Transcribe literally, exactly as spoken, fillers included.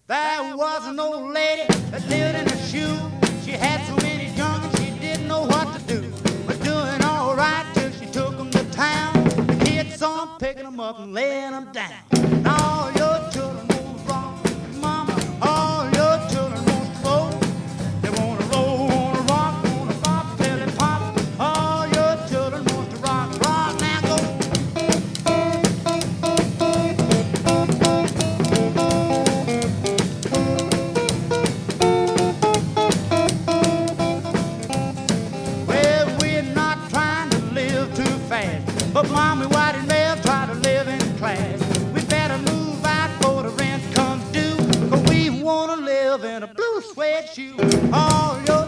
There was an old lady that lived in a shoe. She had so many junk and she didn't know what to do. Was doing all right till she took them to town. The kids saw them picking them up and laying them down. Now all your children want rock, mama. All your children want to roll. They want to roll, want to rock, want to pop, till it pop. All your children want to rock, rock. Now go. But mommy, why did Mel try to live in class? We better move out before the rent comes due, 'cause we wanna live in a blue suede shoe. All your